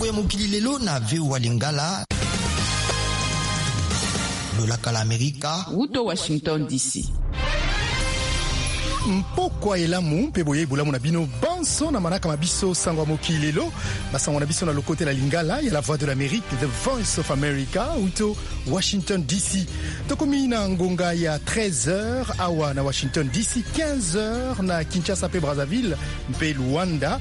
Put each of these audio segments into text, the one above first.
Bilembo ya mokili lelo na VOA Lingala. Lolaka la Amerika. Wuto Washington DC. Mpokwa elamu pe boye bolamu na bino banso na manaka mabiso sangwa mokili lelo basango na biso na lokote la Lingala ya la voix de l'Amérique, the voice of America, Wuto Washington DC. Tokomi na ngonga ya 13h awa na Washington DC, 15h na Kinshasa pe Brazzaville pe Luanda,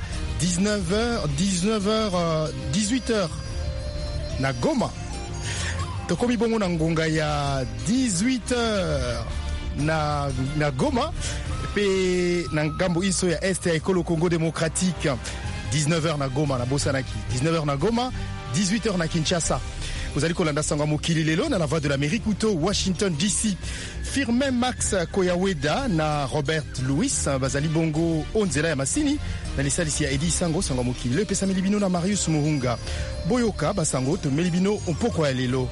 18h na Goma. Tokomi bongo na ngonga ya 18h na Goma pe na ngambo iso ya este ya ekolo Congo démocratique, 19h na Goma na Bosanaki, 19h na Goma, 18h na Kinshasa. Vous allez kolanda sangwa mokili lelo na la voix de l'Amérique, Wuto Washington DC. Firmin Max Koyaweda na Robert Louis bazali bongo onzela ya masini na lisalisi ya Edi Sango sangwa mokili lelo pesa milibino na Marius Muhunga boyoka basango to milibino mpoko ya lelo.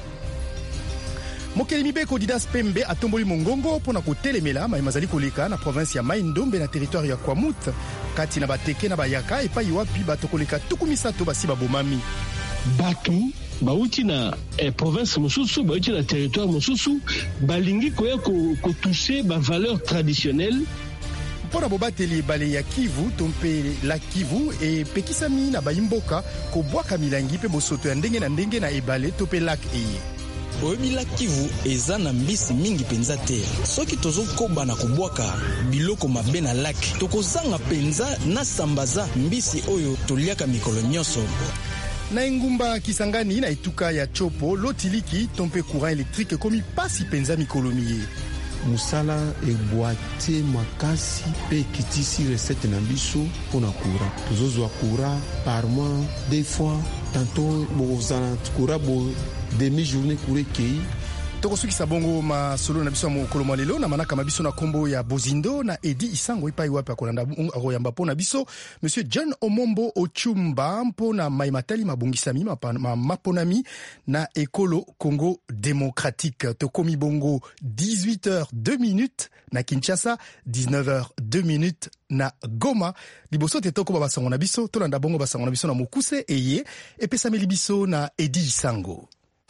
Mokeli mibeko Didas Pembe atomboli mongongo pona kotelemela mazali koleka na province ya Mai-Ndombe na territoire ya Kwamut kati na bateke na bayaka epai wapi batokoleka tukumisato basi babomami batu bauti na province mosusu bauti na territoire mosusu balingi koya ko toucher ba valeur traditionnelle pona bobateli bale ya Kivu tompe la Kivu e pekisami na bayimboka ko bwaka milangi pe bosoto ya ndenge na ebale tope lac eye. Oebila Kivu eza na mbisi mingi penza te. Soki tozo koba na kubwaka biloko mabe na lac, tokozanga penza na sambaza mbisi oyo toliaka mikolo nyoso. Na engumba Kisangani na etuka ya Chopo lotiliki tompe courant électrique komi pasi penza mikolo miye. Musala ebwate makasi pe kitisi recette na biso pona courant. Tozozwa courant par mois, des fois, tantôt bozana courant bo demi-journée kure kei. Tokosukisa bongo masolo na biso ya mokolo mwa lelo na manaka mabiso na kombo ya Bozindo na Edi Isango ipai wapi akolanda akoyamba pona biso Monsieur John Omombo Ochumba mpona maimatali mabongisami maponami na ekolo Congo démocratique. Tokomi bongo 18h02 na Kinshasa, 19h02 na Goma. Liboso te toko basango na biso tolanda bongo basango na biso na Mokuse eye epesa meli biso na Edi Isango.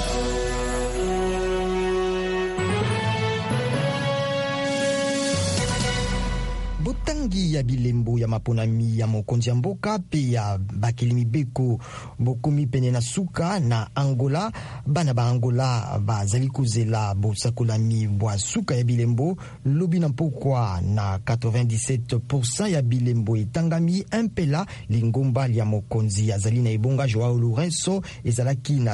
Botangi ya bilembo ya maponami ya mokonzi ya mboka pe ya bakili mibeko bokomi pene na suka na Angola. Bana ba Angola bazali kozela bosakolami bwa suka ya bilembo lobi na pokwa na 97% ya bilembo etangami impela lingomba ya mokonzi azali na ebonga Joao Lourenço ezalaki na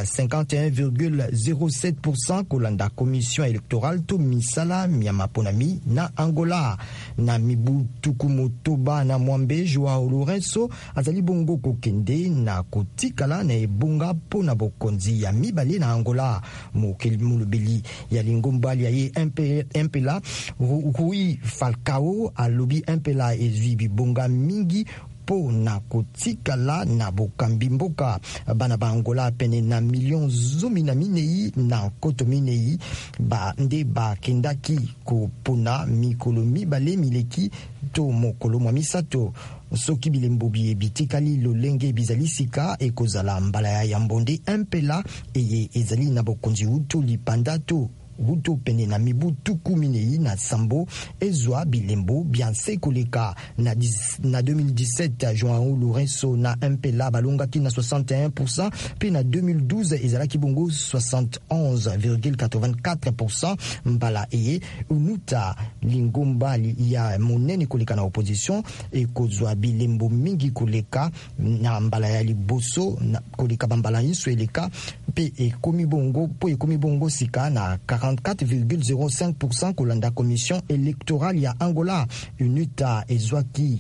51,07% kolanda commission électorale to misala ya maponami na Angola. Na mibu tukumotoba na mwambe Joao Lourenço azali bongo kokende na kotikala na ebonga pona bokonzi ya mibale na Angola. Mokeli mulubeli ya lingombali ya ye impela Rui Falcao alobi impela ezwi bibonga mingi po na kotikala na bokambi mboka. Bana ba Angola pene na million zomi na minei na koto minei ba nde ba kendaki ko pona mikolo mibale mileki to mokolo mwa misato. Soki bilembo bitikali lolenge bizalisika ekozala mbala ya mbonde impela eye ezali na bokonzi uto lipanda to Wuto pene na mibu tuku minei na sambo ezwa bilembo bianse koleka na 2017 Joao Lourenço na impela balongaki na 61% pe na 2012 ezalaki bongo 71,84% mbala eye unuta lingomba ya monene koleka na opposition ekozwa bilembo mingi koleka na mbala ya liboso na koleka bambala yiso eleka pe ekomi bongo sika na 44,05% kolanda commission électorale ya Angola. UNITA ezwaki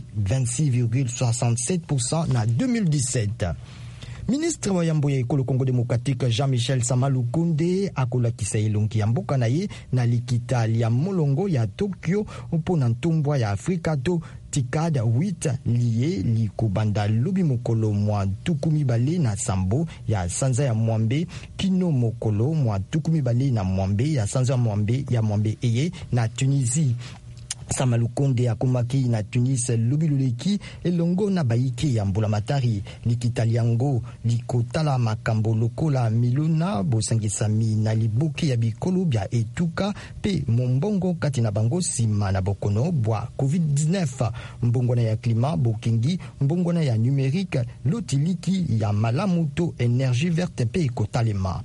26,67% na 2017. Ministre wa yambo ya ekolo Congo démocratique Jean-Michel Samalukonde akolakisa elongi ya mboka na ye na likita ya molongo ya Tokyo mpona ntombwa ya Afrika to TICAD 8 lié likobanda lobi mokolo mwa tukumi bale na sambo ya sanza ya mwambe kino mokolo mwa tukumi bale na mwambe ya sanza ya mwambe eye na Tunisie. Samalukonde akomaki na Tunis lubiluleki elongo na baike ya mbulamatari likitaliango likotala makambo lokola milona bosangisami na liboke ya bikolo bya etuka pe mombongo kati na bango sima na bokono bwa COVID-19 mbongwana ya klima bokingi mbongwana ya numerique lotiliki ya malamuto energie verte pe kotalema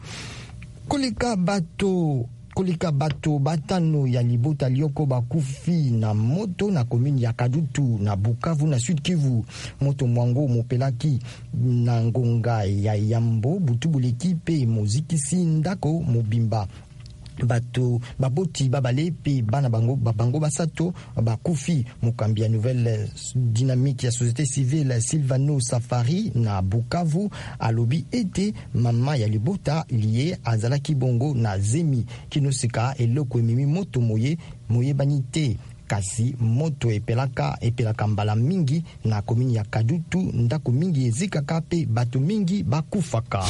koleka bato batano ya libota lioko bakufi na moto na komini ya Kadutu na Bukavu na Sud Kivu. Moto mwango mopelaki na ngonga ya Yambo butubuleki pe mozikisi ndako mobimba. Bato baboti babale pe bana bango basato bakufi. Mokambi ya nouvelle dynamique ya société civile Silvano Safari na Bukavu alobi ete mama ya libota liye azalaki bongo na zemi kinosika eloko ememi moto moye banite kasi moto epelaka mbala mingi na komini ya Kadutu ndako mingi ezikaka pe bato mingi bakufaka.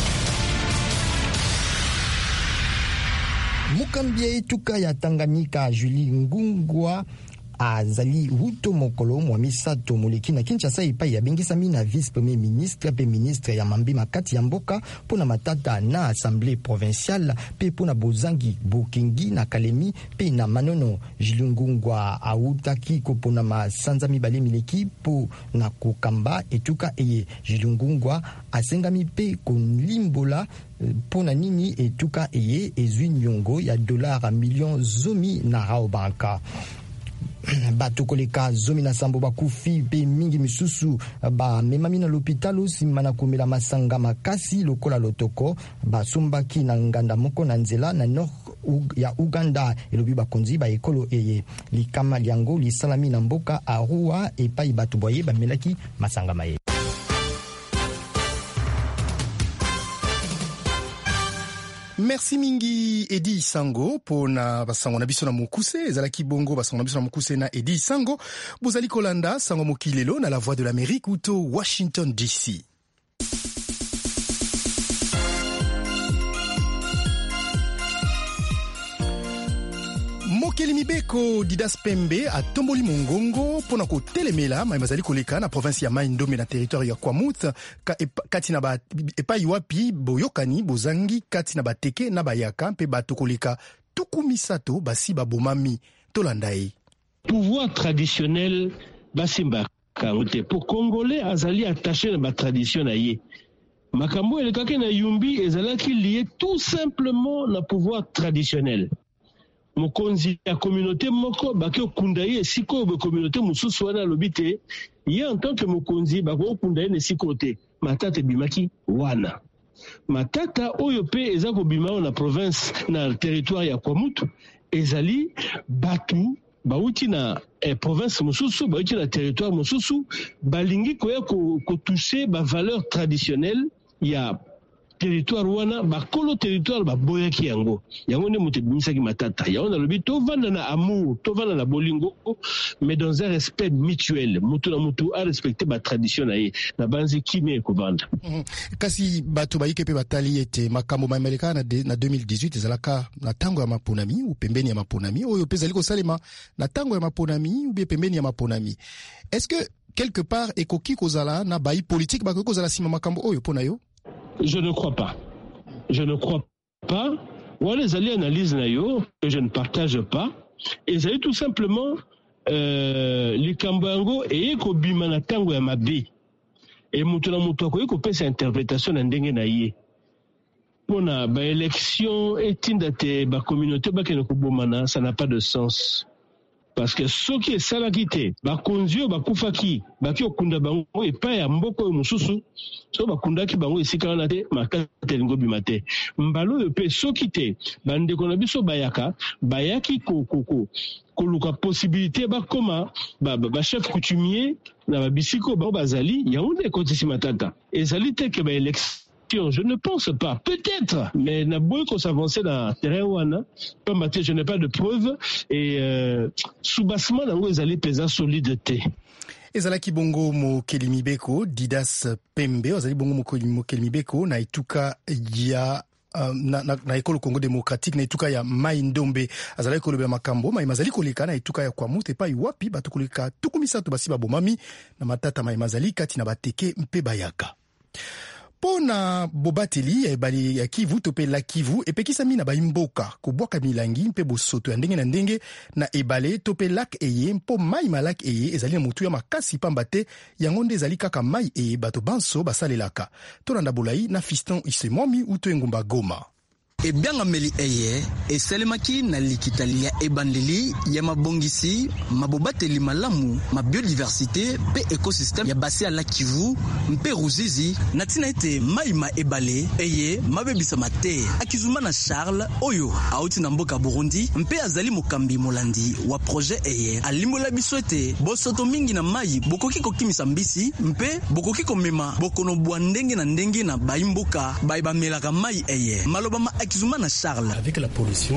Mukambia etuka ya Tanganyika Julie Ngungwa azali huto mokolo mwa misato moleki na Kinshasa epai ya bengisami na vice premier ministre pe ministre ya mambi makati ya mboka pona matata na assemblée provinciale pe pona bozangi bokengi na Kalemi pe na Manono. Julie Ngungwa autaki kopona masanza mibale mileki po na kokamba etuka eye. Julie Ngungwa asengami pe konlimbola pona nini etuka eye ezwi nyongo ya $1 million zomi na Raobanka. Bato koleka zomi na sambo bakufi pe mingi misusu ba memami na l'hôpital sima na komela masanga makasi lokola lotoko basumbaki na nganda moko na nzela na nord ya Uganda elobi bakonzi ba ekolo eye likama liango lisalami na mboka Arua epai bato boye bamelaki masanga maye. Merci mingi Edi Sango pona basango na biso na mokuse ezalaki bongo basango na biso na mokuse na Edi Sango bozali kolanda sango mokilelo na la voix de l'Amérique ou to Washington DC. Mokeli Mibeko Didas Pembe atomboli mongongo pona ko telemela mazali koleka na province ya Mai-Ndombe na territoire ya Kwamouth kati na ba epai wapi boyokani bozangi kati na bateke na bayaka mpe bato koleka tukumisato basi babomami tolandai. Pouvoir traditionnel basimba kaote pour congolais azali attaché na ba tradition na ye. Makambo elekaki na yumbi ezalaki lié tout simplement na pouvoir traditionnel. Mokonzi ya communauté moko baki okunda ye siko be communauté mususu wana lobite ye en tant que mokonzi bako okunda ye ne sikote matata bimaki wana matata oyo pe eza ko bimao na province na territoire ya Kwamouth ezali batu bauti na province mususu bauti na territoire mususu balingi koya ko toucher ba valeur traditionnelle ya territoire wana bakolo territoire baboyaki yango ne motebimisaki matata yango na lobi tovanda na amour tovanda na bolingo mais dans un respect mutuel mutu na mutu a respecter ba tradition na ye na banzi kimé kovanda kasi bato baike pe batali ete makambo mameleka na 2018 ezalaka na tango ya maponami ou pembeni ya maponami oyo pezali ko salema na tango ya maponami ou bien pembeni ya maponami. Est-ce que quelque part ekoki kozala na bayi politique bakoki kozala sima makambo oyo pona yo? Je ne crois pas. Voilà les analyses que je ne partage pas. Et c'est tout simplement les Kambango et Kobima na tango ya mabe. Et mutuna mutu ko ko pesa interprétation na ndenge na ye. Pona ba élection etinda te ba communauté ba ke ko bomana, ça n'a pas de sens. Parce que ceux qui est salakité, bakonzio bakufaki, baki okunda bango epai ya mboko mususu, so bakunda ki bango esika na te makate lingo bimate. Mbalo yo pe sokite, bande kona biso bayaki koluka possibilité bakoma ba chef coutumier na babisiko ba bazali yaunde kotisi matata. Ezali te ke ba élection. Je ne pense pas. Peut-être, mais na boy qu'on s'avance dans terrain wana. Je n'ai pas de preuves et sous-bassement nango ezali pesa solidité. Ezalaki bongo Mokeli Mibeko Didas Pembe, ezali bongo Mokeli Mibeko na etuka ya na ekolo Congo démocratique na etuka ya Mai Ndombe azali kolobela makambo mai mazali koleka na etuka ya kwa mute pa iwapi bato koleka tukumisatu basi babomami na matata mai mazali kati na bateke mpe bayaka. Pona bobateli ebali ya Kivu tope la Kivu epekisami na baimboka kobwaka milangi mpe bosoto ya ndenge na ndenge na ebale tope lak eye mpo mai malak eye ezali na motu ya makasi pamba te yango nde ezali kaka mai eye bato banso basalelaka. Tolanda bolai na Fiston Isemwami uto engumba Goma. Ebiangameli eye esalemaki na likitali ya ebandeli ya mabongisi mabobateli malamu ma biodiversité pe écosystème ya basi ya la Kivu mpe Ruzizi na tina ete maima ebale eye mabebisa mate akizuma na Charles oyo auti na mboka Burundi mpe azali mokambi molandi wa projet eye alimbola biso ete bosoto mingi na mai bokoki kokimisa mbisi mpe bokoki komema bokono bwa ndenge na ndenge na baimboka baibamelaka mai eye malobama Akizumana Charles. Avec la pollution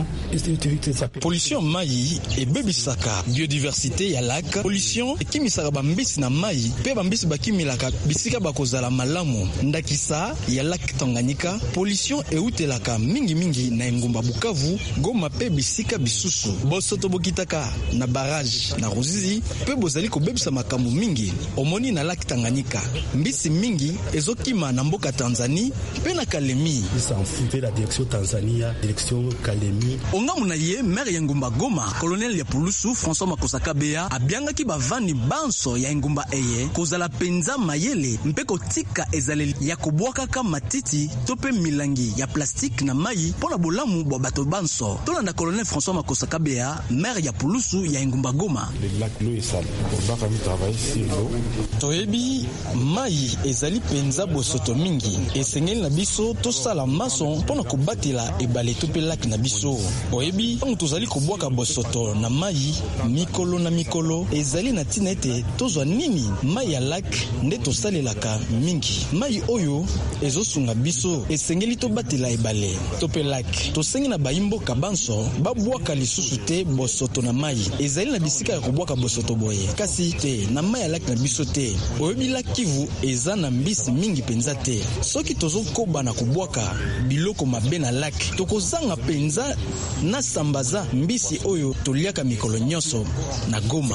mai ebebisaka biodiversité ya lac. Pollution ekimisaka bambisi na mai pe bambisi bakimilaka bisika bakozala malamu ndakisa ya lac Tanganyika. Pollution eutelaka mingi na engumba Bukavu, Goma pe bisika bisusu. Bosoto bokitaka na barrage na Ruzizi pe bozali kobebisa makambo mingi omoni na lac Tanganyika. Mbisi mingi ezokima na mboka Tanzanie pe na Kalemi. La direction Tanzania, direction Kalemi. Ongamu na ye maire ya Ngumba Goma, colonel ya Pulusu François Makosaka Bea abiangaki bavandi banso ya Ngumba eye kozala penza mayele mpeko tika ezaleli ya kobwaka ka matiti tope milangi ya plastique na mai pona bolamu bwa bato banso. Tolanda colonel François Makosaka Bea maire ya Pulusu ya Ngumba Goma. Le lac l'eau est sale. On va travailler sur l'eau. Toyebi mai ezali penza bosoto mingi esengeli na biso tosala mason pona kobatela ebale tope lac na biso. Oyebi ntango tozali kobwaka bosoto na mai mikolo na mikolo ezali na tina ete tozwa nini mai ya lac nde tosalelaka mingi. Mai oyo ezosunga biso esengeli tobatela ebale tope lac. Tosengi na baimboka banso babwaka lisusu te bosoto na mai ezali na bisika ya kobwaka bosoto boye kasi te na mai ya lac na biso te. Oyebi lac Kivu eza na mbisi mingi penza te. Soki tozokoba na kubwaka biloko mabe na lac tokozanga penza na sambaza mbisi oyo toliaka mikolo nyonso na Goma.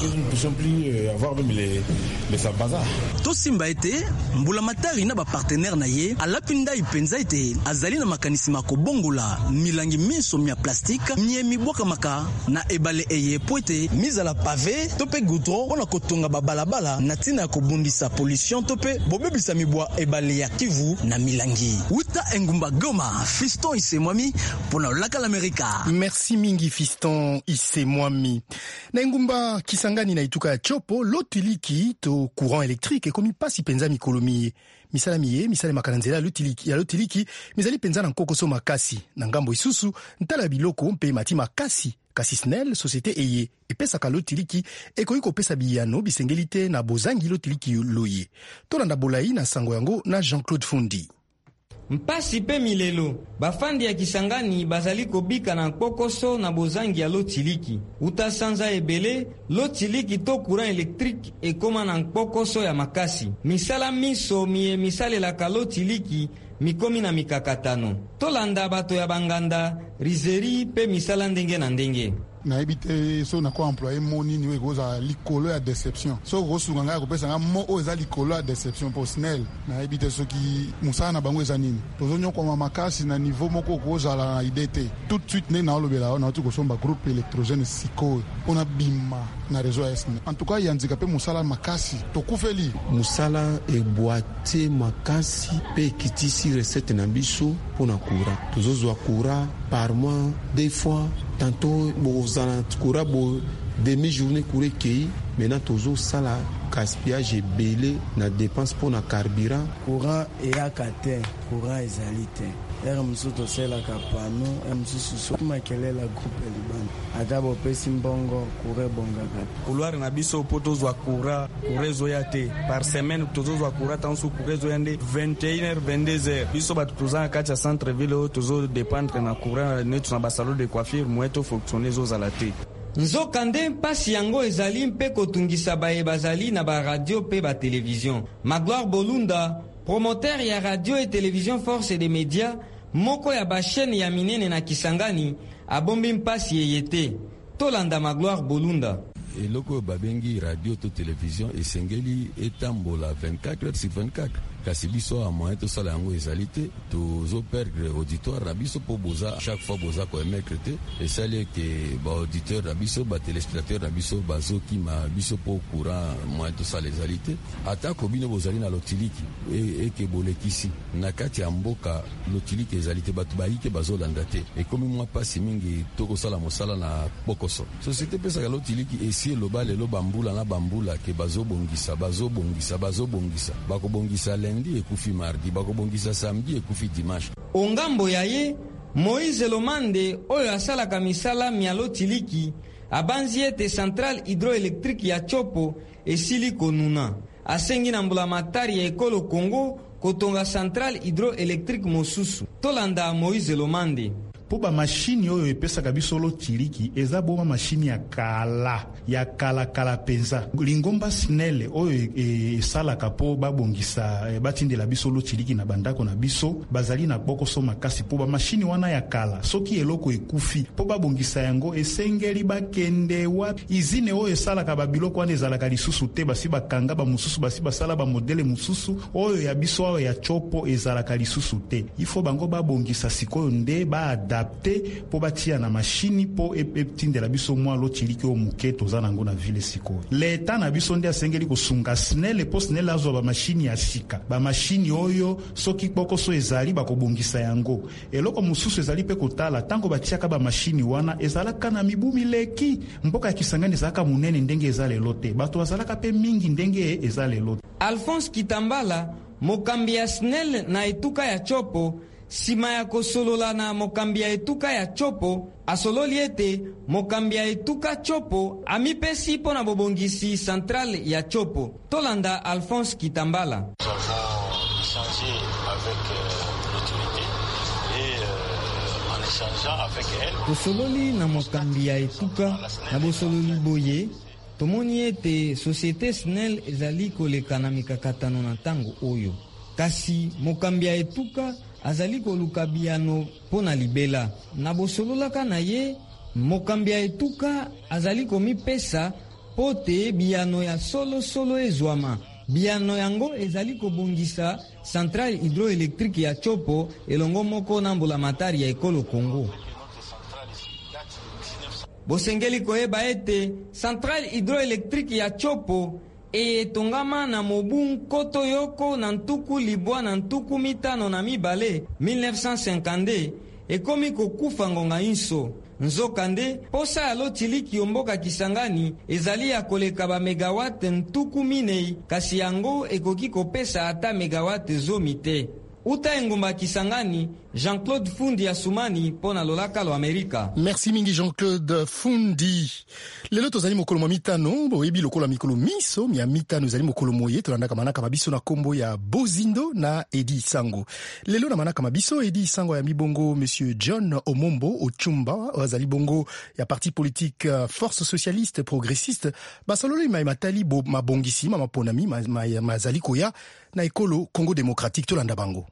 Tosimba ete mbula matari na ba partenaire na ye alapinda ipenza ete azali na makanisi makobongola milangi miso mia plastique mie mibwaka maka na ebale eye poete mizala pave tope goudron ona kotonga babalabala na tina ya kobundisa pollution tope bobebisa mibwa ebale ya Kivu na milangi. Uta engumba Goma, Fiston Isemwami pona laka l'Amerika. Merci mingi Fiston Isemwami. Na engumba Kisangani na ituka ya Chopo lotiliki to courant électrique ekomi pasi penza mikolomi misala miye misala makananzela lotiliki mizali penza na nkokoso makasi na ngambo isusu ntala biloko mpe mati makasi kasi SNEL société eye epesaka lotiliki ekoki kopesa biyano bisengeli te na bozangi lotiliki loye. Tolanda bolai na sango yango na Jean-Claude Fundi. Mpasi pe milelo bafandi ya Kisangani bazali kobika na nkokoso na bozangi ya lotiliki utasanza ebele lotiliki to courant électrique ekoma na nkokoso ya makasi misala miso mie misalelaka lotiliki mikomi na mikakatano tolanda bato ya banganda rizeri pe misala ndenge na ndenge. Na ebite so na ko employer moni ni wegoza likolo ya déception so kosunga nga ko pesa nga mo o eza likolo ya déception pour SNEL na ebite so ki musana bango eza nini tozonyo kwa makasi na niveau moko kozala na idée tout de suite ne na olobela na tu ko somba groupe électrogène siko ona bima na réseau ya SNEL en tout cas yanzika pe musala makasi to kufeli musala e boîtier makasi pe kitisi recette na biso pona courant tozozwa courant par mois des fois tantôt bozana courant bo demi-journée courant kei maintenant tozo sala gaspillage belé na dépense pour na carburant courant et akate courant ezalite musuto sela kapano mususu soma kelela groupe liban adabo pesi mbongo courant bongaka couloir na biso poto zwa courant zoya te par semaine tozo zwa courant tansu courant zoya nde 21h 22h biso bat tozana kacha centre ville tozo dépendre na courant netu na basalo de coiffure moeto fonctionner zo zalate. Nzokande mpasi yango ezali mpe kotungisa baye bazali na ba radio pe ba télévision. Magloire Bolunda, promoteur ya radio et télévision Force des médias, moko ya bashene ya minene na Kisangani abombi mpasi yeyete. Tolanda Magloire Bolunda. Eloko babengi radio to télévision esengeli etambola 24 heures sur 24. Kasi biso a moyen to sala yango ezali te, tozo perdre auditoire na biso po boza chaque fois boza ko émettre te, esali ke ba auditeur na biso ba téléspectateur na biso bazoki ma biso po courant moyen to sala ezali te. Atako bino bozali na lotiliki ke bolekisi na kati ya mboka lotiliki ezali te, batu bayike bazolanda te. E komi mwa pasi mingi toko sala mosala na bokoso société pesa ka lotiliki esi loba lelo bambula na bambula ke bazobongisa bakobongisa lundi ekufi mardi, bakobongisa samedi ekufi dimanche. Ongambo yaye Moïse Lomande oyo asalaka misala mialo tiliki abanzi ete centrale hydroélectrique ya Chopo esili konuna. Asengi na mbulamatari ya ekolo Congo kotonga centrale hydroélectrique mosusu. Tolanda Moïse Lomande. Po ba machine oyo epesaka biso lotiliki eza boma machine ya kala penza. Lingomba SNEL oyo esalaka po babongisa batindela biso lotiliki na bandako na biso bazali na bokoso makasi po ba machine wana ya kala soki eloko ekufi po babongisa yango esengeli bakende wa izine oyo esalaka babiloko wana ezalaka lisusu te, basi bakanga ba mususu basi basala ba modele mususu oyo ya biso oyo ya Chopo ezalaka lisusu te. Ifo bango babongisa sikoyo nde ba po batia na machine po etindela biso mwa lotiliki o muke toza nango na ville siko. Leta na biso nde asengeli kosunga SNEL po SNEL azwa ba machine ya sika. Ba machine oyo soki bokoso ezali bakobongisa yango. Eloko mususu ezali pe kotala tango batiaka ba machine wana ezalaka na mibu mileki. Mboka ya Kisangani ezalaka munene ndenge ezale lote. Bato bazalaka pe mingi ndenge ezale lote. Alphonse Kitambala, mokambi ya SNEL na etuka ya Chopo, sima ya kosolola na mokambi ya etuka ya Chopo, asololi ete mokambi ya etuka Chopo amipesi po na bobongisi centrale ya Chopo. Tolanda Alphonse Kitambala. Nous avons échangé avec l'autorité et en échangeant avec elle. Tosololi na mokambi ya etuka na bosololi boye. Tomoni ete société SNEL ezali koleka na mikakatano na tango oyo. Kasi mokambi ya etuka azali koluka biano pona libela. Na bosololaka na ye, mokambi ya etuka azali komipesa pote biano ya solo ezwama. Biano yango ezali kobongisa centrale hydroélectrique ya Chopo elongo moko na mbulamatari ya ekolo Congo. Bosengeli koyeba ete centrale hydroélectrique ya Chopo etongama na mobu nkoto yoko na ntuku libwa na ntuku mitano na mibale 1950 ekomi kokufa ngonga inso. Nzokande posa ya lotiliki yomboka Kisangani ezali ya koleka ba megawate ntuku minei, kasi yango ekoki kopesa ata megawate zomi te. Uta engumba Kisangani, Jean-Claude Fundi Asumani pona lolaka lo Amerika. Merci mingi Jean-Claude Fundi. Lelo tozali mokolo mwa mitano, boyebi lokolo mikolo miso, mia mitano zali mokolo moye, tolandaka manaka mabiso na kombo ya Bozindo na Edi Sango. Lelo na manaka mabiso, Edi Sango ya mibongo Monsieur John Omombo Ochumba, wazali bongo ya parti politique Force Socialiste Progressiste, basololo ima matali bo mabongisi, maponami, mazali koya, na ekolo Congo Démocratique tolanda bango.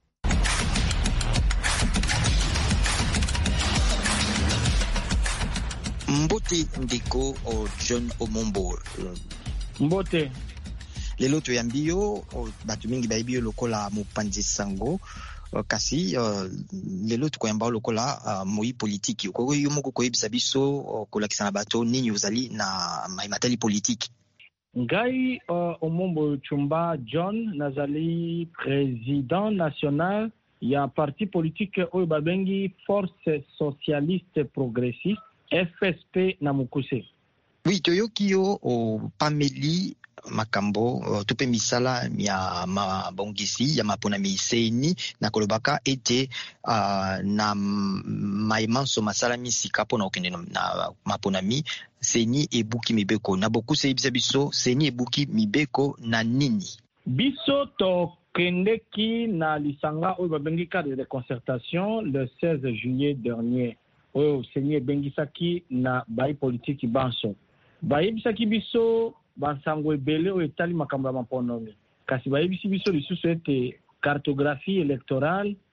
Mbote ndeko o John Omombo. Mbote. Lelo toyambi yo batu mingi bayibi yo lokola mopanzi sango kasi lelo tukoyamba lokola moi politique. Ko yo moko koyebisa biso kolakisa na bato nini ozali na maimatali politique. Ngai Omombo Chumba John nazali président national ya parti politique oyo babengi Force Socialiste Progressiste FSP na Mukuse. Oui, toyoki yo o pameli makambo tupe misala ya mabongisi ya maponami seni na kolobaka ete na maimanso masala misika pona okende na maponami seni ebuki mibeko na Bokuse ebisa biso seni ebuki mibeko na nini biso to kendeki na lisanga oyo babengi cadre de concertation le 16 juillet dernier oyo seni ebengisaki na bai politiki banso bayebisaki biso bansango ebele oyo etali makambo ya maponomi kasi bayebisi biso lisusu ete cartographie électorale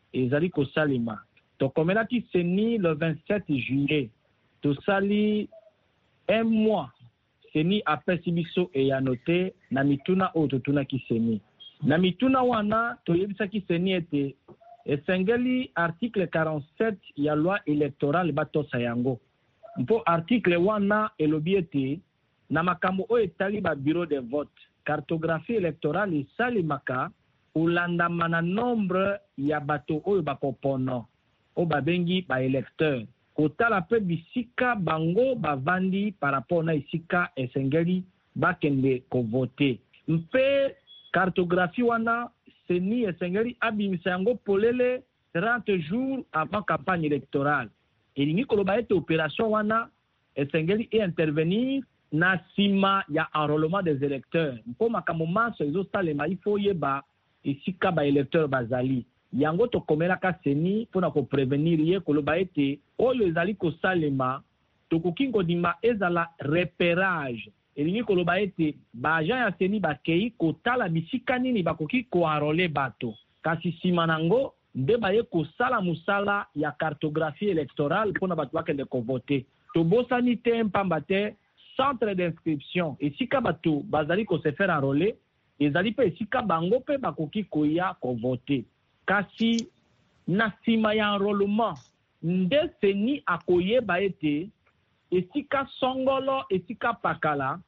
ezali kosalema. Tokomelaki seni le 27 juillet. Tosali un mois. Seni apesi biso eyanote na mituna oyo totunaki seni. Na mituna wana toyebisaki seni ete esengeli article 47 ya loi électorale batosa yango. Mpo article wana elobi ete na makambo oyo etali ba bureau de vote, cartographie électorale esalemaka olandama na nombre ya bato oyo bakopona oyo babengi ba électeur. Kotala pe bisika bango bavandi par rapport na isika esengeli bakende kovote. Mpe cartographie wana seni esengeli abimisa yango polele 30 jours avant campagne électorale. Elingi koloba ete opération wana esengeli intervenir na sima ya enrôlement des électeurs. Mpo makambo maso ezosalema ifo yeba isika ba électeur bazali. Yango tokomelaka seni mpona koprevenir ye koloba ete oyo ezali kosalema tokoki kodima ezala repérage. Elingi koloba ete baagent ya seni bakei kotala bisika nini bakoki koenrôler bato. Kasi sima nango nde baye kosala musala ya cartographie électorale mpona bato bakende kovote. Tobosani te mpamba te centre d'inscription esika bato bazali kose faire enrôler ezali pe esika bango pe bakoki koya kovote. Kasi na sima ya enrôlement nde seni akoyeba ete esika songolo esika pakala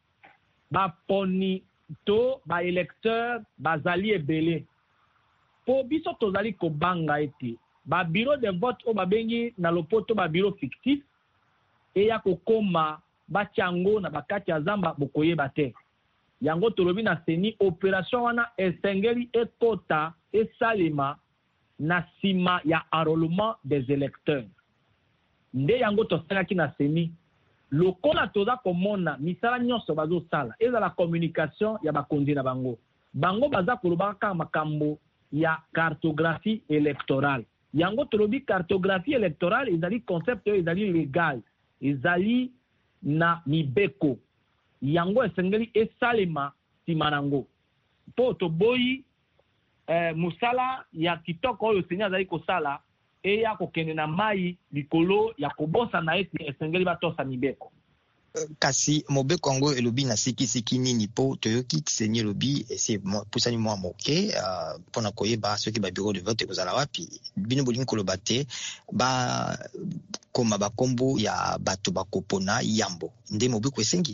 baponi to ba électeur bazali ebele. Po biso tozali kobanga ete ba bureau de vote o babengi na lopoto ba bureau fictif eya kokoma batiango na bakati ya zamba bokoyeba te. Yango tolobi na seni opération wana esengeli ekota esalema na sima ya enrôlement des électeurs. Nde yango tosalaki na seni lokola toza komona misala nyonso bazosala ezala communication ya bakonzi na bango. Bango baza kolobaka makambo ya cartographie électorale. Yango tolobi cartographie électorale ezali concept ezali légal, ezali na mibeko. Yango esengeli esalema sima nango. Po toboyi musala ya kitoko oyo seni azali kosala eya kokende na mai likolo ya kobosa na ete esengeli batosa mibeko. Kasi mobeko yango elobi na siki nini po toyoki seni elobi ese pusani mwa moke mpona koyeba soki ba bureau de vote ekozala wapi. Bino bolingi koloba te bakoma bakombo ya bato bakopona yambo nde mobeko esengi.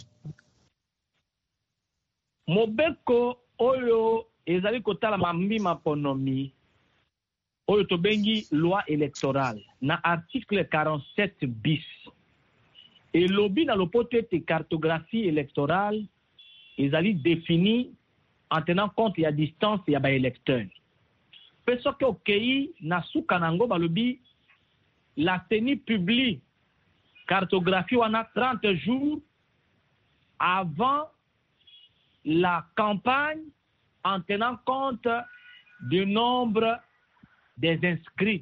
Mobeko oyo ezali kotala mambima ponomi oyo tobengi loi électorale na article 47 bis. Elobi na lopoto ete cartographie électorale ezali défini en tenant compte ya distance ya ba électeur. Pe soki okei na suka nango balobi la seni publie cartographie wana 30 jours avant la campagne en tenant compte du nombre des inscrits.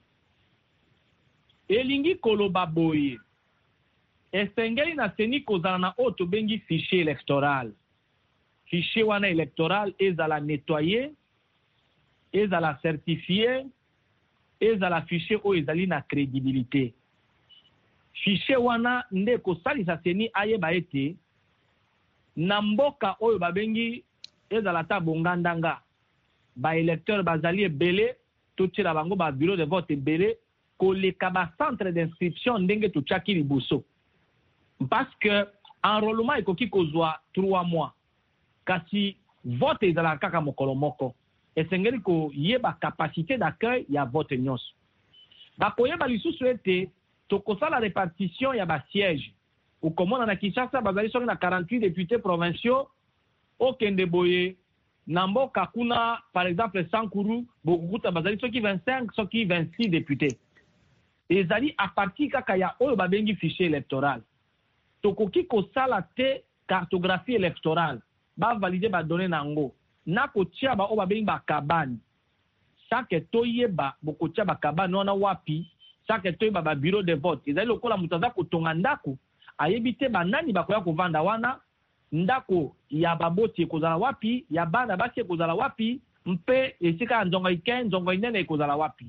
Elingi koloba boye esengeli na seni kozala na oyo tobengi fichier électoral. Fichier wana électoral ezala nettoyé, ezala certifié, ezala fichier oyo ezali na crédibilité. Fichier wana nde kosalisa seni ayeba ete na mboka oyo babengi ezala ta bongandanga ba électeur bazali ebele totira bango ba bureau de vote ebele koleka ba centre d'inscription ndenge totiaki liboso. Parce que enrôlement ekoki kozwa 3 mois. Kasi vote ezala kaka mokolo moko. Esengeli koyeba capacité d'accueil ya vote nyonso. Bakoyeba lisusu ete tokosala répartition ya ba siège. Ukomona na Kinshasa bazali soki na 48 députés provinciaux okende boye na mboka kuna par exemple Sankuru bokukuta bazali soki 25 soki 26 députés. Ezali a partir kaka ya oyo babengi fichier électoral. Tokoki kosala te cartographie électorale ba valider ba donner nango na kotia ba o babengi ba kabani sake toyeba bokotia ba kabani wana wapi sake toyeba ba bureau de vote ezali lokola mutaza kotonga ndako ayebi te banani bakoya kovanda wana ndako ya baboti ekozala wapi ya bana basi ekozala wapi mpe esika ya nzongo ike nzongo inene ekozala wapi.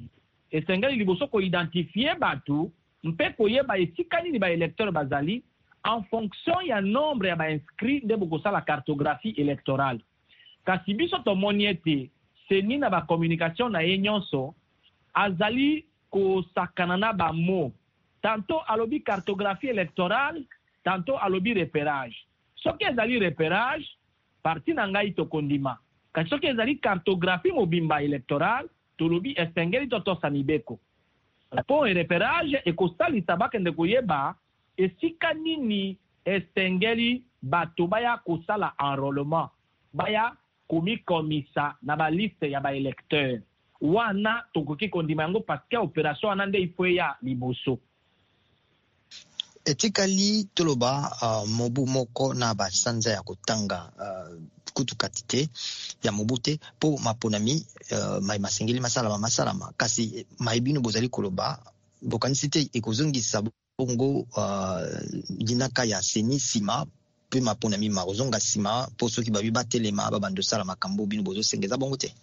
esengeli liboso koidentifie bato mpe koyeba esika nini baélecteur bazali en fonction ya nombre ya bainscrit nde bokosala cartographie électorale. Kasi biso tomoni ete seni na bacommunication na ye nyonso azali kosakana na bamo, tantôt alobi cartographie électorale, tantôt alobi repérage. Soki ezali repérage, parti na ngai tokondima. Kasi soki ezali cartographie mobimba électorale, tolobi esengeli totosa mibeko. Po repérage ekosalisa bakende koyeba esika nini esengeli bato baya kosala enrôlement, baya komikomisa na baliste ya baélecteur. Wana tokoki kondima yango paske opération wana nde ifo ya liboso. Etikali toloba mobu moko na basanza ya kotanga kutu katite ya mobute po maponami mai masengeli masalama kasi maibino bozali koloba bokanisi te ekozongisa bongo dinaka ya seni sima pe maponami makozonga sima po soki babi batelema babando sala makambo bino bozosengeza bongo te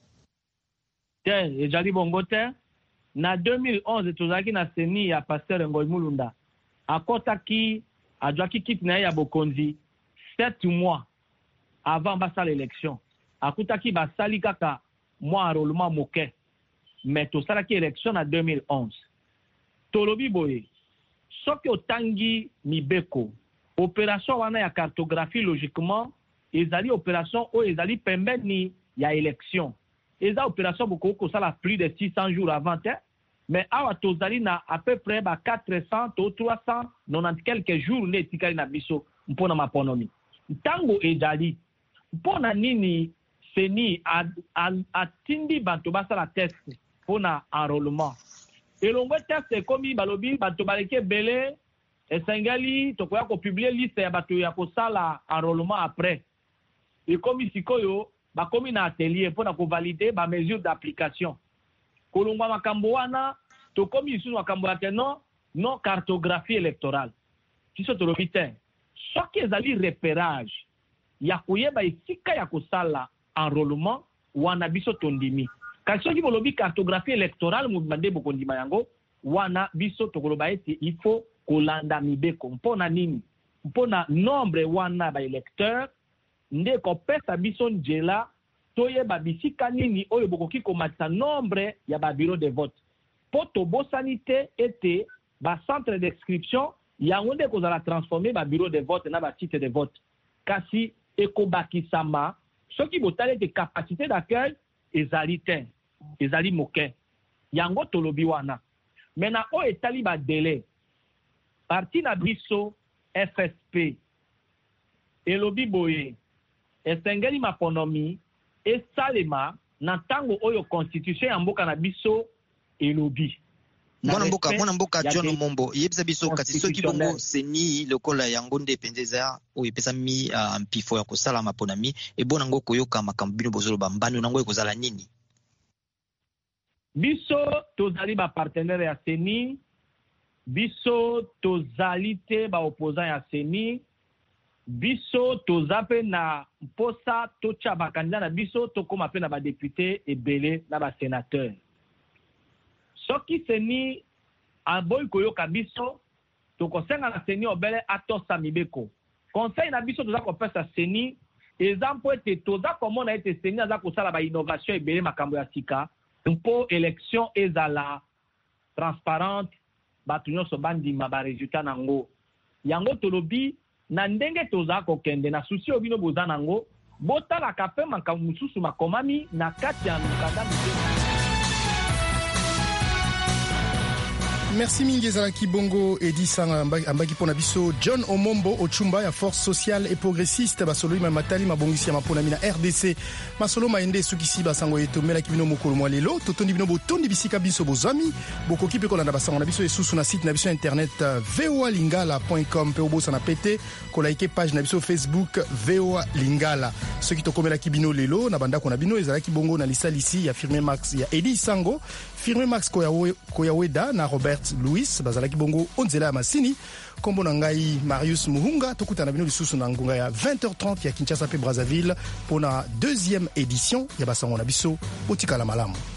ezali bongo te. Na 2011 tozalaki na seni ya Pasteur Ngoy Mulunda akotaki adwaki kiti na ye ya bokonzi 7 mois avant basala élection. Akutaki basali kaka mwa enrôlement moke, mais tosalaki élection na 2011. Tolobi boye soki otangi mibeko opération wana ya cartographie logiquement ezali opération oyo ezali pembeni ya élection. Eza opération boko kosala plus de 600 jours avant te, mais awa tozali na à peu près 400 to 390 quelques jours ne etikali na biso mpona maponomi. Ntango ezali mpona nini seni atindi bato basala test mpona enrôlement. Elongwe test ekomi balobi bato baleki ebele esengeli tokoya kopublie liste ya bato ya kosala enrôlement après. Ekomi sikoyo bakomi na atelier mpona kovalide bamesure d'application. Kolongwa makambo wana tokomi lisusu makambo ya non cartographie électorale. Tiso tolobi te soki ezali repérage ya koyeba esika ya kosala enrôlement wana biso tondimi. Kasi soki bolobi cartographie électorale mobande bokondima yango wana biso tokoloba ete il faut kolanda mibeko mpona nini mpona nombre wana baélecteur nde kopesa biso njela toyeba bisika nini oyo bokoki komatisa nombre ya babiro de vote po tobosani te ete bacentre d'inscription yango nde kozala transforme babiro de vote na batitre de vote. Kasi ekobakisama soki botali ete capacité d'accueil ezali te, ezali moke yango tolobi wana. Mena oyo etali badele parti na biso FSP elobi boye esengeli maponomi esalema na ntango oyo constitution ya mboka na biso elobi. Mwana mboka John Mombo yebisa biso kasi soki bongo seni lokola yango nde pendeza oyo epesa mi mpifo ya kosala maponami ebona ngo koyoka makambo bino bozoloba mbano nango ekozala nini? Biso tozali ba partenaire ya seni, biso tozali te ba opposant ya seni, biso tozape na mposa tocha bakandida na biso tokoma pe na badepute ebele na basénateur. Soki seni aboyi koyoka biso tokosenga na seni obele atosa mibeko. Conseil na biso toza kopesa seni ezampo ete toza komona ete seni aza kosala ba innovation ebele makambo ya sika mpo élection ezala transparente bato nyonso bandima ba résultat nango. Yango tolobi na ndenge toza kokende na susi obino boza nango botalaka pe makambo mosusu makomami na kati ya mikanda mibeko. Merci mingi ezalaki bongo Edi Sanga ambaki pona biso John Omombo ochumba ya force sociale et progressiste basolo ma matali mabongisi ya mapona mina RDC masolo maende sukisi basango etomelaki bino mokolo mwa lelo totondi bino botondi bisika biso bozami bokoki pe kolanda basango na biso esusu na site na biso internet voalingala.com pe obosa na pete kolaike page na biso Facebook VOA Lingala soki tokomelaki bino lelo na bandako na bino ezalaki bongo na lisalisi ya Firmin Max ya Edi Sango Firmin Max Koyaweda na Robert Louis bazalaki bongo onzela ya masini kombo na ngai Marius Muhunga tokutana bino lisusu na ngunga ya 20h30 ya Kinshasa pe Brazzaville pour na deuxième édition ya basango na biso botikala malamu.